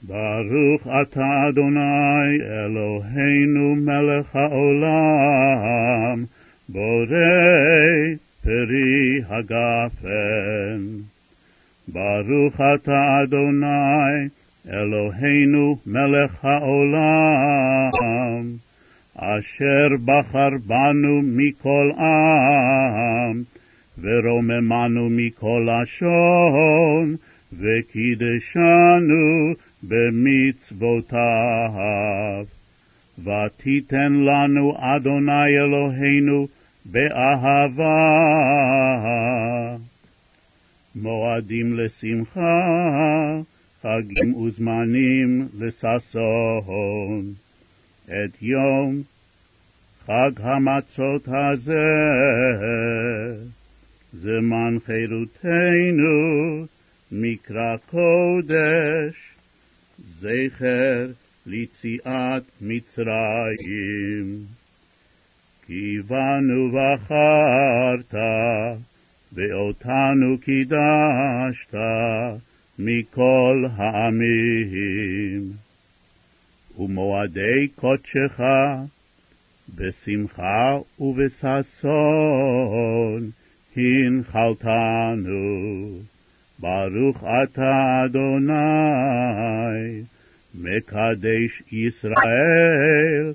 ברוך אתה אדוני אלוהינו מלך העולם, בורא פרי הגפן. ברוך אתה אדוני אלוהינו מלך העולם, אשר בחר בנו מכל עם, ורוממנו מכל לשון, וקידשנו במצוותיו. ותיתן לנו אדוני אלוהינו באהבה מועדים לשמחה, חגים וזמנים לששון. את יום חג המצות הזה, זמן חירותנו, מקרא קודש, זכר ליציאת מצרים. כי בנו בחרת, ואותנו קידשת מכל העמים. ומועדי קודשך בשמחה ובששון הנחלתנו. ברוך אתה אדוני מקדש ישראל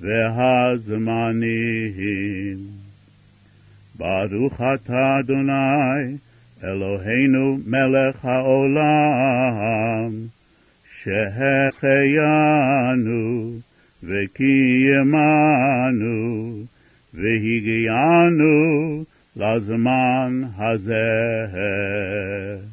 והזמנים. ברוך אתה אדוני אלוהינו מלך העולם, שהחיינו וקיימנו והגיענו לזמן הזה.